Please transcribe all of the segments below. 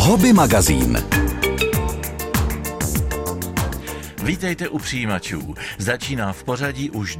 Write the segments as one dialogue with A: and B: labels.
A: Hobby magazín.
B: Vítejte u přijímačů. Začíná v pořadí už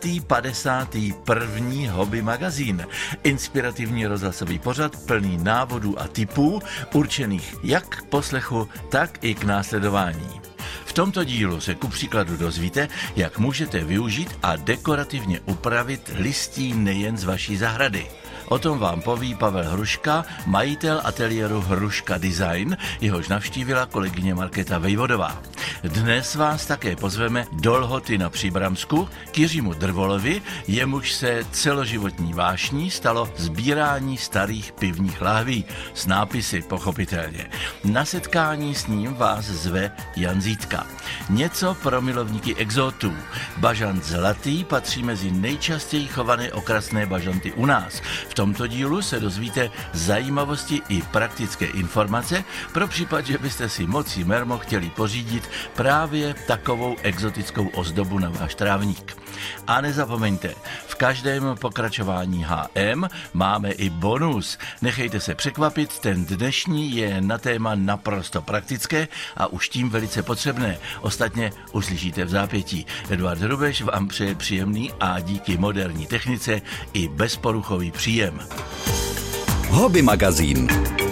B: 251. Hobby magazín. Inspirativní rozhlasový pořad plný návodů a tipů, určených jak k poslechu, tak i k následování. V tomto dílu se ku příkladu dozvíte, jak můžete využít a dekorativně upravit listí nejen z vaší zahrady. O tom vám poví Pavel Hruška, majitel ateliéru Hruška Design, jehož navštívila kolegyně Markéta Vejvodová. Dnes vás také pozveme do Lhoty na Příbramsku k Jiřímu Drvolovi, jemuž se celoživotní vášní stalo sbírání starých pivních lahví, s nápisy pochopitelně. Na setkání s ním vás zve Jan Zítka. Něco pro milovníky exotů. Bažant zlatý patří mezi nejčastěji chované okrasné bažanty u nás. V tomto dílu se dozvíte zajímavosti i praktické informace pro případ, že byste si mocí mermo chtěli pořídit právě takovou exotickou ozdobu na váš trávník. A nezapomeňte, v každém pokračování HM máme i bonus. Nechejte se překvapit, ten dnešní je na téma naprosto praktické a už tím velice potřebné. Ostatně uslyšíte v zápětí. Eduard Hrubeš vám přeje příjemný a díky moderní technice i bezporuchový příjem.
A: Hobby magazín.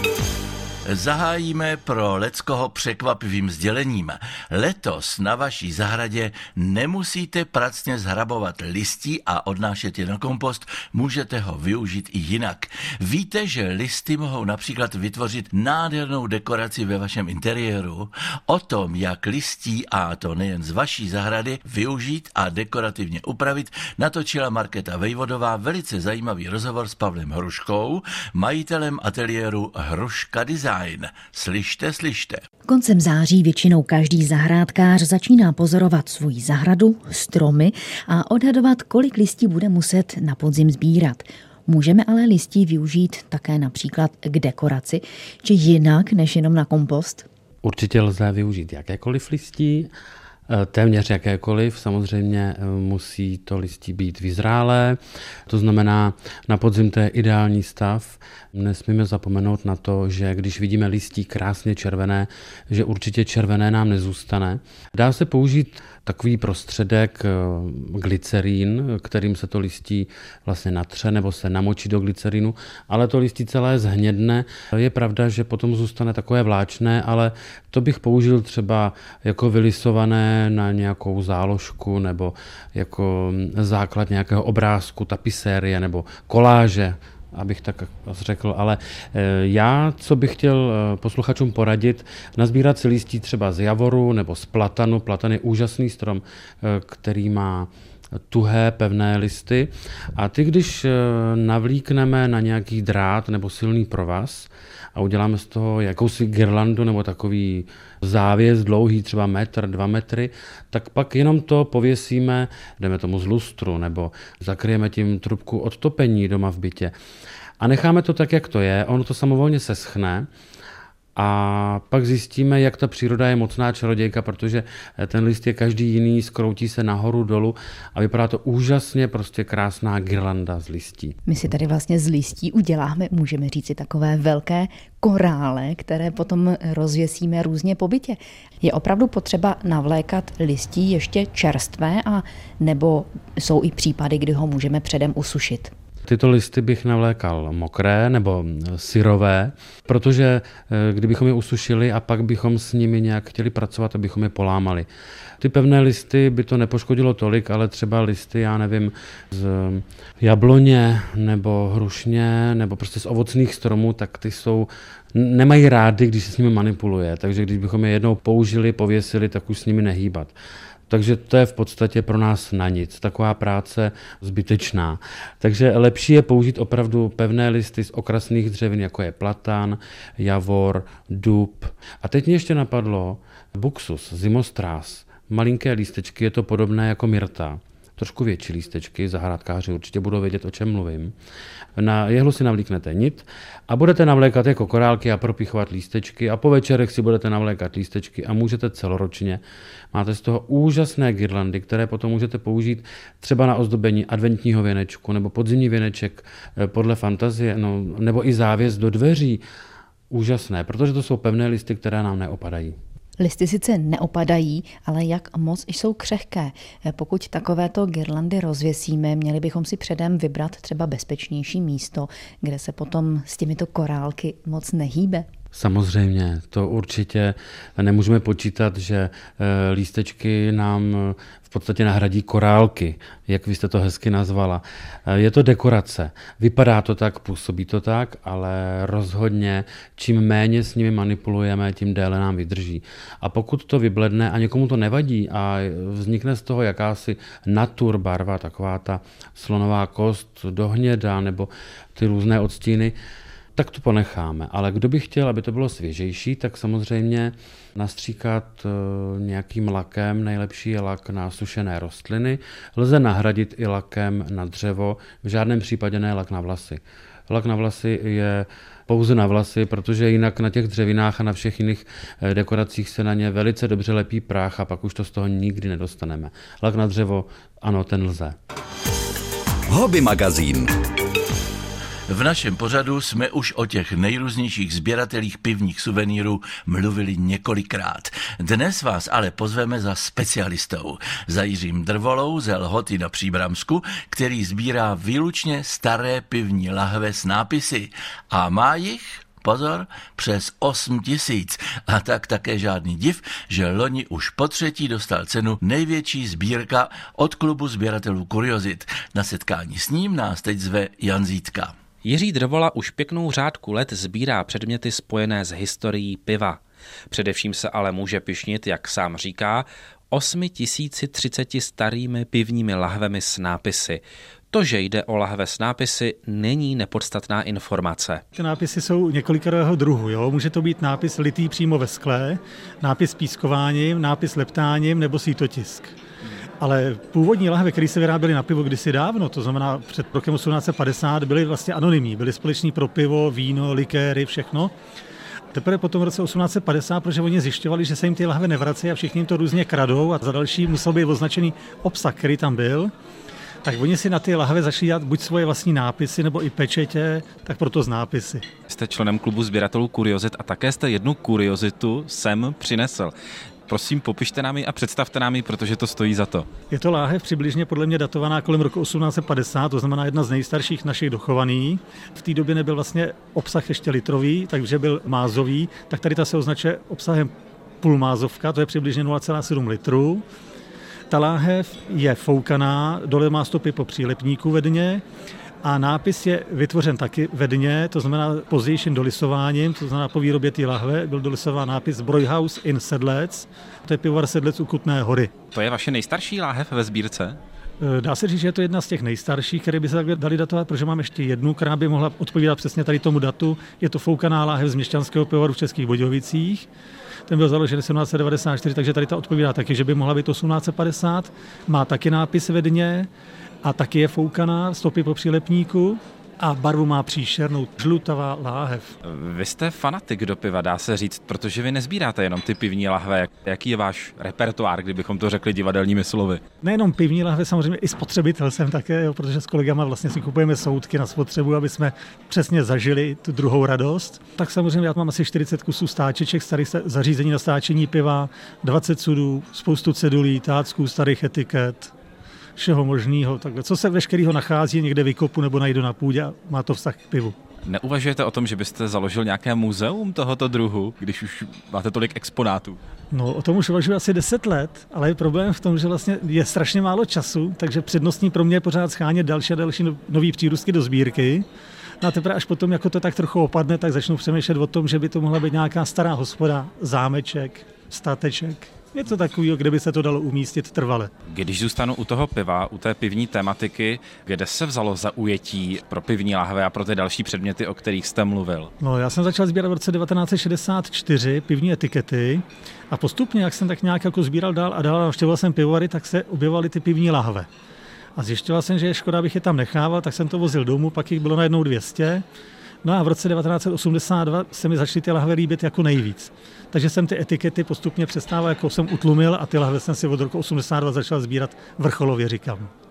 B: Zahájíme pro leckoho překvapivým sdělením. Letos na vaší zahradě nemusíte pracně zhrabovat listí a odnášet je na kompost, můžete ho využít i jinak. Víte, že listy mohou například vytvořit nádhernou dekoraci ve vašem interiéru? O tom, jak listí, a to nejen z vaší zahrady, využít a dekorativně upravit, natočila Markéta Vejvodová velice zajímavý rozhovor s Pavlem Hruškou, majitelem ateliéru Hruška Design. Slyšte.
C: Koncem září většinou každý zahrádkář začíná pozorovat svoji zahradu, stromy a odhadovat, kolik listí bude muset na podzim sbírat. Můžeme ale listí využít také například k dekoraci, či jinak než jenom na kompost?
D: Určitě lze využít jakékoliv listí, téměř jakékoliv, samozřejmě musí to listí být vyzrálé, to znamená na podzim to je ideální stav. Nesmíme zapomenout na to, že když vidíme listí krásně červené, že určitě červené nám nezůstane. Dá se použít takový prostředek glycerín, kterým se to listí vlastně natře nebo se namočí do glycerínu, ale to listí celé zhnědne. Je pravda, že potom zůstane takové vláčné, ale to bych použil třeba jako vylisované na nějakou záložku nebo jako základ nějakého obrázku, tapisérie nebo koláže, abych tak řekl, ale já, co bych chtěl posluchačům poradit, nazbírat si listí třeba z javoru nebo z platanu. Platan je úžasný strom, který má tuhé, pevné listy a ty, když navlíkneme na nějaký drát nebo silný provaz a uděláme z toho jakousi girlandu nebo takový závěs dlouhý, třeba 1-2 metry, tak pak jenom to pověsíme, jdeme tomu z lustru nebo zakryjeme tím trubku od topení doma v bytě a necháme to tak, jak to je, ono to samovolně seschne. A pak zjistíme, jak ta příroda je mocná čarodějka, protože ten list je každý jiný, skroutí se nahoru, dolů a vypadá to úžasně, prostě krásná girlanda z listí.
C: My si tady vlastně z listí uděláme, můžeme říci, takové velké korále, které potom rozvěsíme různě po bytě. Je opravdu potřeba navlékat listí ještě čerstvé a nebo jsou i případy, kdy ho můžeme předem usušit?
D: Tyto listy bych navlékal mokré nebo syrové, protože kdybychom je usušili a pak bychom s nimi nějak chtěli pracovat, abychom je polámali. Ty pevné listy by to nepoškodilo tolik, ale třeba listy, já nevím, z jabloně nebo hrušně nebo prostě z ovocných stromů, tak ty nemají rády, když se s nimi manipuluje. Takže když bychom je jednou použili, pověsili, tak už s nimi nehýbat. Takže to je v podstatě pro nás na nic. Taková práce zbytečná. Takže lepší je použít opravdu pevné listy z okrasných dřevin, jako je platan, javor, dub. A teď mě ještě napadlo buxus, zimostrás. Malinké lístečky, je to podobné jako myrta. Trošku větší lístečky, zahrádkáři určitě budou vědět, o čem mluvím. Na jehlu si navlíknete nit a budete navlékat jako korálky a propichovat lístečky a po večerech si budete navlékat lístečky a můžete celoročně. Máte z toho úžasné girlandy, které potom můžete použít třeba na ozdobení adventního věnečku nebo podzimní věneček podle fantazie, nebo i závěs do dveří. úžasné, protože to jsou pevné listy, které nám neopadají.
C: Listy sice neopadají, ale jak moc jsou křehké. Pokud takovéto girlandy rozvěsíme, měli bychom si předem vybrat třeba bezpečnější místo, kde se potom s těmito korálky moc nehýbe.
D: Samozřejmě, to určitě nemůžeme počítat, že lístečky nám v podstatě nahradí korálky, jak vy jste to hezky nazvala. Je to dekorace, vypadá to tak, působí to tak, ale rozhodně čím méně s nimi manipulujeme, tím déle nám vydrží. A pokud to vybledne a někomu to nevadí a vznikne z toho jakási natur barva, taková ta slonová kost do hněda nebo ty různé odstíny, tak to ponecháme. Ale kdo by chtěl, aby to bylo svěžejší, tak samozřejmě nastříkat nějakým lakem. Nejlepší je lak na sušené rostliny. Lze nahradit i lakem na dřevo, v žádném případě ne lak na vlasy. Lak na vlasy je pouze na vlasy, protože jinak na těch dřevinách a na všech jiných dekoracích se na ně velice dobře lepí prach a pak už to z toho nikdy nedostaneme. Lak na dřevo, ano, ten lze.
A: Hobby magazín.
B: V našem pořadu jsme už o těch nejrůznějších sběratelích pivních suvenýrů mluvili několikrát. Dnes vás ale pozveme za specialistou, za Jiřím Drvolou ze Lhoty na Příbramsku, který sbírá výlučně staré pivní lahve s nápisy a má jich, pozor, přes 8 000. A tak také žádný div, že loni už potřetí dostal cenu největší sbírka od klubu sběratelů kuriozit. Na setkání s ním nás teď zve Jan Zítka.
E: Jiří Drvola už pěknou řádku let sbírá předměty spojené s historií piva. Především se ale může pyšnit, jak sám říká, 8030 starými pivními lahvemi s nápisy. To, že jde o lahve s nápisy, není nepodstatná informace.
F: Ty nápisy jsou několikerého druhu. Jo? Může to být nápis litý přímo ve skle, nápis pískováním, nápis leptáním nebo sítotisk. Ale původní lahve, které se vyráběly na pivo kdysi dávno, to znamená před rokem 1850, byly vlastně anonymní, byly společní pro pivo, víno, likéry, všechno. Teprve potom v roce 1850, protože oni zjišťovali, že se jim ty lahve nevrací a všichni jim to různě kradou a za další musel být označený obsah, který tam byl, tak oni si na ty lahve začali dělat buď svoje vlastní nápisy nebo i pečetě, tak proto z nápisy.
E: Jste členem klubu sběratelů kuriozit a také jste jednu kuriozitu sem přinesl. Prosím, popište nám ji a představte nám ji, protože to stojí za to.
F: Je to láhev přibližně podle mě datovaná kolem roku 1850, to znamená jedna z nejstarších našich dochovaných. V té době nebyl vlastně obsah ještě litrový, takže byl mázový, tak tady ta se označuje obsahem půlmázovka, to je přibližně 0,7 litru. Ta láhev je foukaná, dole má stopy po přílepníku ve dně a nápis je vytvořen taky ve dně, to znamená pozdějším dolisováním, to znamená po výrobě té lahve byl dolisován nápis Brojhaus in Sedlec, to je pivovar Sedlec u Kutné Hory.
E: To je vaše nejstarší láhev ve sbírce?
F: Dá se říct, že je to jedna z těch nejstarších, které by se takhle dali datovat, protože mám ještě jednu, která by mohla odpovídat přesně tady tomu datu. Je to foukaná láhev z Měšťanského pivovaru v Českých Budějovicích. Ten byl založen 1794, takže tady ta odpovídá taky, že by mohla být 1850. Má taky nápis ve dně a taky je foukaná, stopy po přílepníku. A barvu má příšernou, žlutavá láhev.
E: Vy jste fanatik do piva, dá se říct, protože vy nezbíráte jenom ty pivní lahve. Jaký je váš repertoár, kdybychom to řekli divadelními slovy?
F: Nejenom pivní lahve, samozřejmě i spotřebitel jsem také, jo, protože s kolegama vlastně si kupujeme soudky na spotřebu, aby jsme přesně zažili tu druhou radost. Tak samozřejmě já mám asi 40 kusů stáčeček, starých zařízení na stáčení piva, 20 sudů, spoustu cedulí, tácků, starých etiket. Všeho možného, takhle. Co se veškerého nachází někde vykopu nebo najdu na půdě a má to vztah k pivu.
E: Neuvažujete o tom, že byste založil nějaké muzeum tohoto druhu, když už máte tolik exponátů?
F: No, o tom už uvažuji asi 10 let, ale je problém v tom, že vlastně je strašně málo času, takže přednostní pro mě je pořád schánět další a další nový přírůstky do sbírky. No a teprve až potom, jako to tak trochu opadne, tak začnu přemýšlet o tom, že by to mohla být nějaká stará hospoda, zámeček, stateček. Něco takového, kde by se to dalo umístit trvale.
E: Když zůstanu u toho piva, u té pivní tematiky, kde se vzalo zaujetí pro pivní lahve a pro ty další předměty, o kterých jste mluvil?
F: No, já jsem začal sbírat v roce 1964 pivní etikety a postupně, jak jsem tak nějak jako sbíral dál a dál, navštěvoval jsem pivovary, tak se objevovaly ty pivní lahve. A zjišťoval jsem, že je škoda, abych je tam nechával, tak jsem to vozil domů, pak jich bylo najednou 200. No a v roce 1982 se mi začaly ty lahve líbit jako nejvíc. Takže jsem ty etikety postupně přestával, jako jsem utlumil a ty lahve jsem si od roku 82 začal sbírat vrcholově, říkám.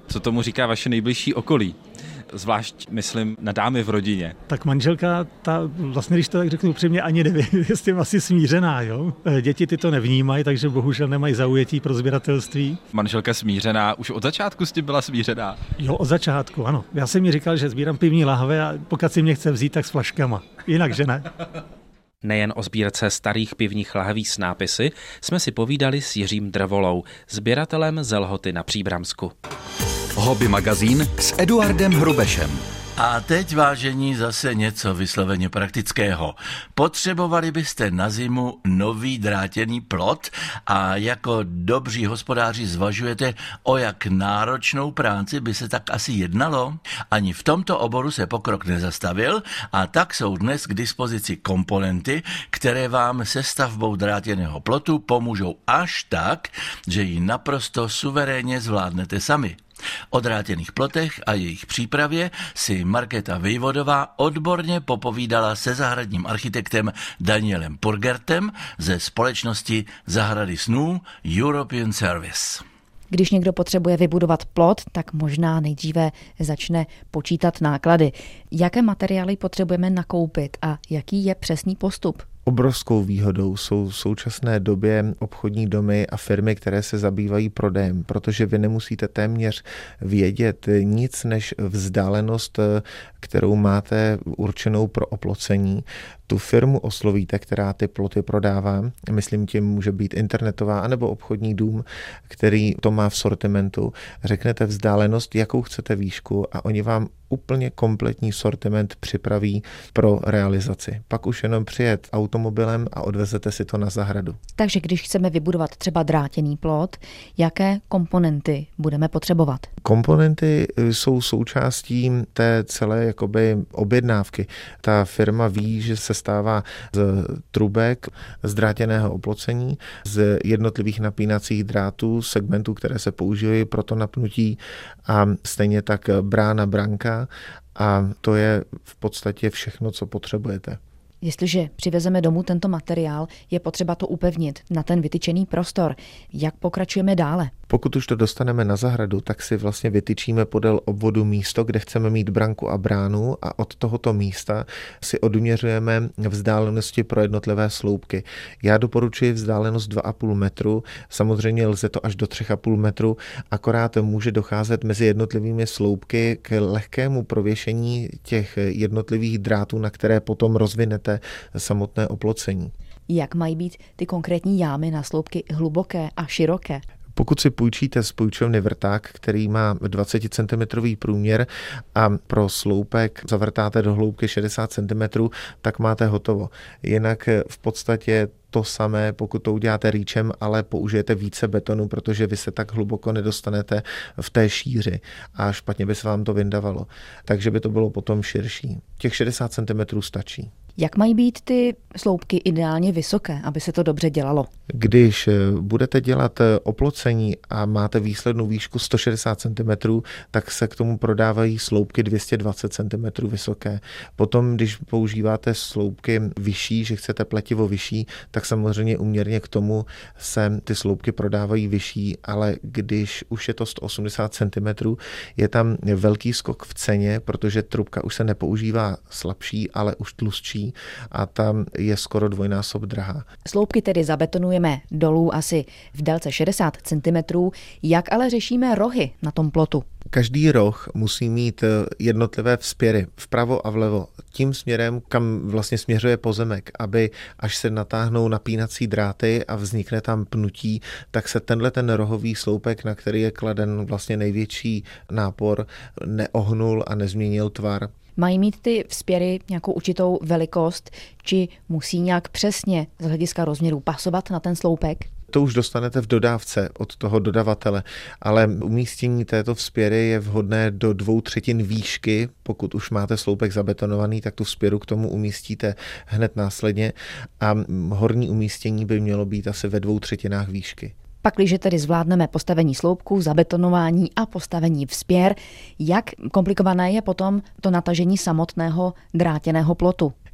E: Co tomu říká vaše nejbližší okolí? Zvlášť myslím na dámy v rodině.
F: Tak manželka, ta vlastně, když to tak řeknu upřímně, ani nevím, je s tím asi smířená. Jo? Děti ty to nevnímají, takže bohužel nemají zaujetí pro sběratelství.
E: Manželka smířená, už od začátku s tím byla smířená?
F: Jo, od začátku, ano. Já jsem jí říkal, že sbírám pivní lahve a pokud si mě chce vzít, tak s flaškama. Jinak, že ne.
E: Nejen o sbírce starých pivních lahví s nápisy jsme si povídali s Jiřím Drvolou, sběratelem z Lhoty na Příbramsku.
A: Hobby magazín s Eduardem Hrubešem.
B: A teď, vážení, zase něco vysloveně praktického. Potřebovali byste na zimu nový drátěný plot a jako dobří hospodáři zvažujete, o jak náročnou práci by se tak asi jednalo? Ani v tomto oboru se pokrok nezastavil a tak jsou dnes k dispozici komponenty, které vám se stavbou drátěného plotu pomůžou až tak, že ji naprosto suverénně zvládnete sami. O drátěných plotech a jejich přípravě si Markéta Vejvodová odborně popovídala se zahradním architektem Danielem Purgertem ze společnosti Zahrady snů European Service.
C: Když někdo potřebuje vybudovat plot, tak možná nejdříve začne počítat náklady. Jaké materiály potřebujeme nakoupit a jaký je přesný postup?
G: Obrovskou výhodou jsou v současné době obchodní domy a firmy, které se zabývají prodejem, protože vy nemusíte téměř vědět nic než vzdálenost, kterou máte určenou pro oplocení. Tu firmu oslovíte, která ty ploty prodává, myslím tím může být internetová anebo obchodní dům, který to má v sortimentu. Řeknete vzdálenost, jakou chcete výšku a oni vám úplně kompletní sortiment připraví pro realizaci. Pak už jenom přijet automobilem a odvezete si to na zahradu.
C: Takže když chceme vybudovat třeba drátěný plot, jaké komponenty budeme potřebovat?
G: Komponenty jsou součástí té celé jakoby objednávky. Ta firma ví, že se stává z trubek, z drátěného oplocení, z jednotlivých napínacích drátů, segmentů, které se používají pro to napnutí a stejně tak brána, branka a to je v podstatě všechno, co potřebujete.
C: Jestliže přivezeme domů tento materiál, je potřeba to upevnit na ten vytyčený prostor. Jak pokračujeme dále?
G: Pokud už to dostaneme na zahradu, tak si vlastně vytyčíme podél obvodu místo, kde chceme mít branku a bránu a od tohoto místa si odměřujeme vzdálenosti pro jednotlivé sloupky. Já doporučuji vzdálenost 2,5 metru, samozřejmě lze to až do 3,5 metru, akorát může docházet mezi jednotlivými sloupky k lehkému prověšení těch jednotlivých drátů, na které potom rozvinete samotné oplocení.
C: Jak mají být ty konkrétní jámy na sloupky hluboké a široké?
G: Pokud si půjčíte z půjčovny vrták, který má 20 cm průměr a pro sloupek zavrtáte do hloubky 60 cm, tak máte hotovo. Jinak v podstatě to samé, pokud to uděláte rýčem, ale použijete více betonu, protože vy se tak hluboko nedostanete v té šíři a špatně by se vám to vyndavalo. Takže by to bylo potom širší. Těch 60 cm stačí.
C: Jak mají být ty sloupky ideálně vysoké, aby se to dobře dělalo?
G: Když budete dělat oplocení a máte výslednou výšku 160 cm, tak se k tomu prodávají sloupky 220 cm vysoké. Potom, když používáte sloupky vyšší, že chcete pletivo vyšší, tak samozřejmě uměrně k tomu se ty sloupky prodávají vyšší, ale když už je to 180 cm, je tam velký skok v ceně, protože trubka už se nepoužívá slabší, ale už tlustší a tam je skoro dvojnásob drahá.
C: Sloupky tedy zabetonujeme dolů asi v délce 60 cm. Jak ale řešíme rohy na tom plotu?
G: Každý roh musí mít jednotlivé vzpěry vpravo a vlevo tím směrem, kam vlastně směřuje pozemek, aby až se natáhnou napínací dráty a vznikne tam pnutí, tak se ten rohový sloupek, na který je kladen vlastně největší nápor, neohnul a nezměnil tvar.
C: Mají mít ty vzpěry nějakou určitou velikost, či musí nějak přesně z hlediska rozměrů pasovat na ten sloupek?
G: To už dostanete v dodávce od toho dodavatele, ale umístění této vzpěry je vhodné do 2/3 výšky. Pokud už máte sloupek zabetonovaný, tak tu vzpěru k tomu umístíte hned následně a horní umístění by mělo být asi ve 2/3 výšky.
C: Pakliže tedy zvládneme postavení sloupků, zabetonování a postavení vzpěr, jak komplikované je potom to natažení samotného drátěného plotu?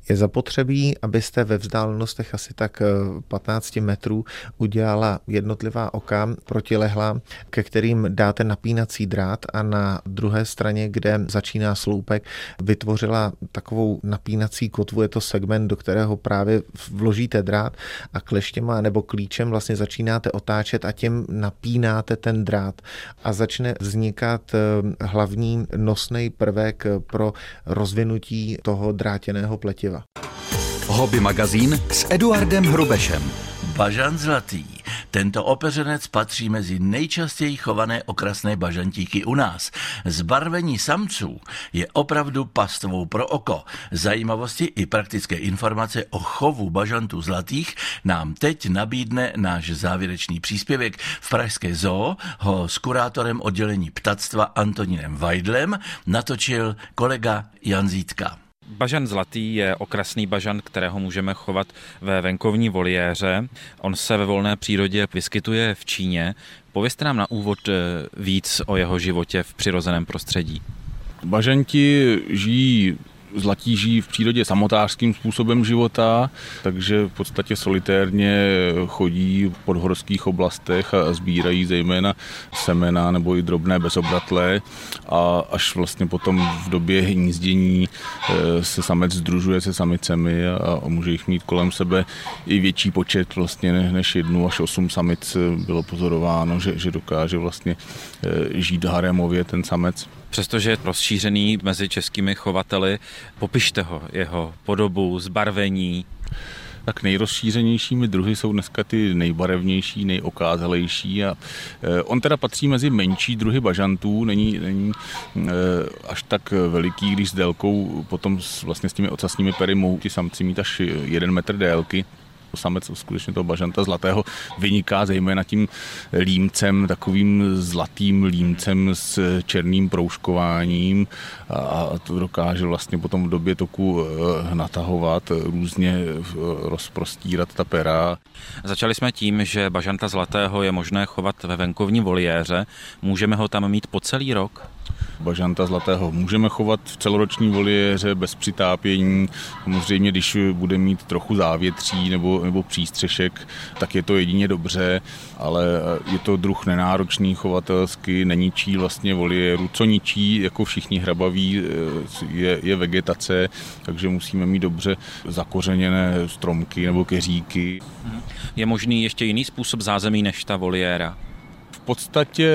G: Je zapotřebí, abyste ve vzdálenostech asi tak 15 metrů udělala jednotlivá oka protilehlá, ke kterým dáte napínací drát a na druhé straně, kde začíná sloupek, vytvořila takovou napínací kotvu, je to segment, do kterého právě vložíte drát a kleštěma nebo klíčem vlastně začínáte otáčet a tím napínáte ten drát a začne vznikat hlavní nosný prvek pro rozvinutí toho drátěného pletiva.
A: Hobby magazín s Eduardem Hrubešem.
B: Bažant zlatý. Tento opeřenec patří mezi nejčastěji chované okrasné bažantíky u nás. Zbarvení samců je opravdu pastvou pro oko. Zajímavosti i praktické informace o chovu bažantů zlatých nám teď nabídne náš závěrečný příspěvek. V pražské zoo ho s kurátorem oddělení ptactva Antonínem Vajdlem natočil kolega Jan Zítka.
E: Bažant zlatý je okrasný bažant, kterého můžeme chovat ve venkovní voliéře. On se ve volné přírodě vyskytuje v Číně. Povězte nám na úvod víc o jeho životě v přirozeném prostředí.
H: Bažanti zlatí žijí v přírodě samotářským způsobem života, takže v podstatě solitérně chodí v podhorských oblastech a sbírají zejména semena nebo i drobné bezobratlé a až vlastně potom v době hnízdění se samec sdružuje se samicemi a může jich mít kolem sebe i větší počet vlastně než 1 až 8 samic bylo pozorováno, že dokáže vlastně žít harémově ten samec.
E: Přestože je rozšířený mezi českými chovateli, popište ho, jeho podobu, zbarvení.
H: Tak nejrozšířenějšími druhy jsou dneska ty nejbarevnější, nejokázalejší a on teda patří mezi menší druhy bažantů, není až tak veliký, když s délkou potom vlastně s těmi ocasními pery mohou ti samci mít až 1 metr délky. Samec skutečně toho bažanta zlatého vyniká zejména tím límcem, takovým zlatým límcem s černým proužkováním a to dokáže vlastně potom v době toku natahovat, různě rozprostírat ta pera.
E: Začali jsme tím, že bažanta zlatého je možné chovat ve venkovní voliéře. Můžeme ho tam mít po celý rok?
H: Bažanta zlatého můžeme chovat v celoroční voliéře bez přitápění. Samozřejmě, když bude mít trochu závětří nebo přístřešek, tak je to jedině dobře, ale je to druh nenáročný chovatelsky, neničí vlastně voliéru. Co ničí, jako všichni hrabaví, je vegetace, takže musíme mít dobře zakořeněné stromky nebo keříky.
E: Je možný ještě jiný způsob zázemí než ta voliéra?
H: V podstatě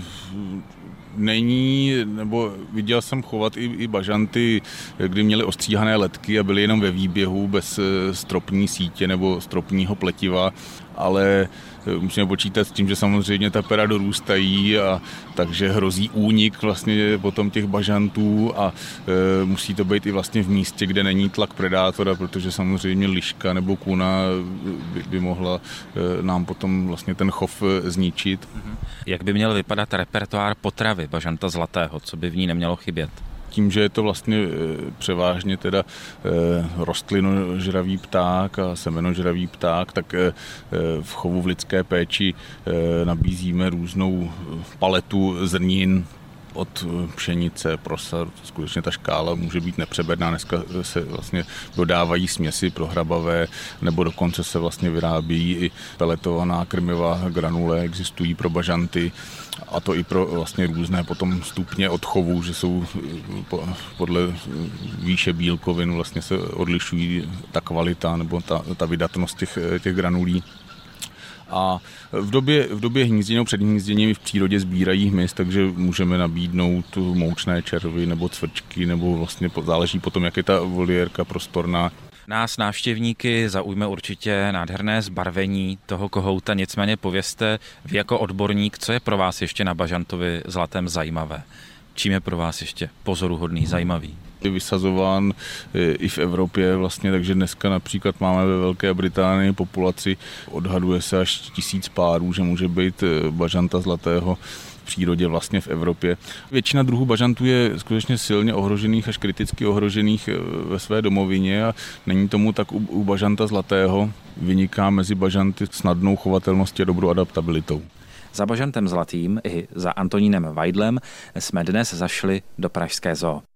H: není, nebo viděl jsem chovat i bažanty, kdy měli ostříhané letky a byly jenom ve výběhu bez stropní sítě nebo stropního pletiva, ale musíme počítat s tím, že samozřejmě ta pera dorůstají a takže hrozí únik vlastně potom těch bažantů a musí to být i vlastně v místě, kde není tlak predátora, protože samozřejmě liška nebo kuna by mohla nám potom vlastně ten chov zničit.
E: Jak by měl vypadat repertoár potravy bažanta zlatého, co by v ní nemělo chybět?
H: Tím, že je to vlastně převážně teda rostlinožravý pták a semenožravý pták, tak v chovu v lidské péči nabízíme různou paletu zrnin, od pšenice, prosa, skutečně ta škála může být nepřeberná. Dneska se vlastně dodávají směsi prohrabavé, nebo dokonce se vlastně vyrábí i peletovaná krmiva granule, existují pro bažanty, a to i pro vlastně různé potom stupně odchovu, že jsou podle výše bílkovin vlastně se odlišují ta kvalita nebo ta vydatnost těch granulí. A v době hnízdění, před hnízděním v přírodě sbírají hmyz, takže můžeme nabídnout moučné červy nebo cvrčky, nebo vlastně záleží potom, jak je ta voliérka prostorná.
E: Nás návštěvníky zaujme určitě nádherné zbarvení toho kohouta, nicméně povězte vy jako odborník, co je pro vás ještě na bažantovi zlatém zajímavé. Čím je pro vás ještě pozoruhodný, zajímavý?
H: Je vysazován i v Evropě vlastně, takže dneska například máme ve Velké Británii populaci, odhaduje se až 1000 párů, že může být bažanta zlatého v přírodě vlastně v Evropě. Většina druhů bažantů je skutečně silně ohrožených až kriticky ohrožených ve své domovině a není tomu tak u bažanta zlatého. Vyniká mezi bažanty snadnou chovatelností a dobrou adaptabilitou.
E: Za bažantem zlatým i za Antonínem Vajdlem jsme dnes zašli do pražské zoo.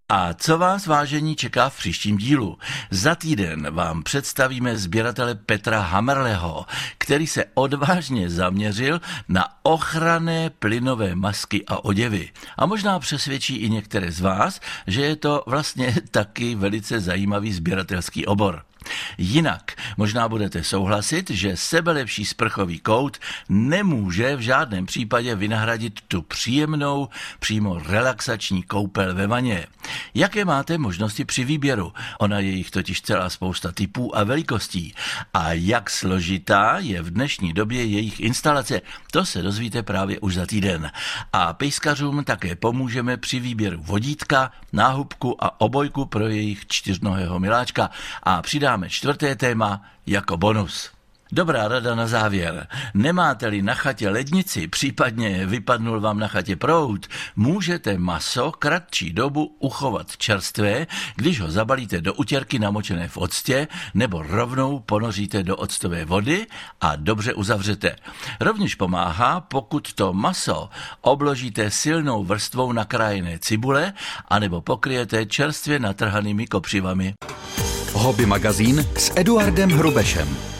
B: A co vás, vážení, čeká v příštím dílu? Za týden vám představíme sběratele Petra Hammerleho, který se odvážně zaměřil na ochranné plynové masky a oděvy. A možná přesvědčí i některé z vás, že je to vlastně taky velice zajímavý sběratelský obor. Jinak možná budete souhlasit, že sebelepší sprchový kout nemůže v žádném případě vynahradit tu příjemnou, přímo relaxační koupel ve vaně. Jaké máte možnosti při výběru? Ona je jich totiž celá spousta typů a velikostí. A jak složitá je v dnešní době jejich instalace, to se dozvíte právě už za týden. A pejskařům také pomůžeme při výběru vodítka, náhubku a obojku pro jejich čtyřnohého miláčka a přidáme čtvrté téma jako bonus. Dobrá rada na závěr. Nemáte-li na chatě lednici, případně vypadnul vám na chatě proud, můžete maso kratší dobu uchovat čerstvé, když ho zabalíte do utěrky namočené v octě nebo rovnou ponoříte do octové vody a dobře uzavřete. Rovněž pomáhá, pokud to maso obložíte silnou vrstvou nakrájené cibule anebo pokryjete čerstvě natrhanými kopřivami.
A: Hobby magazín s Eduardem Hrubešem.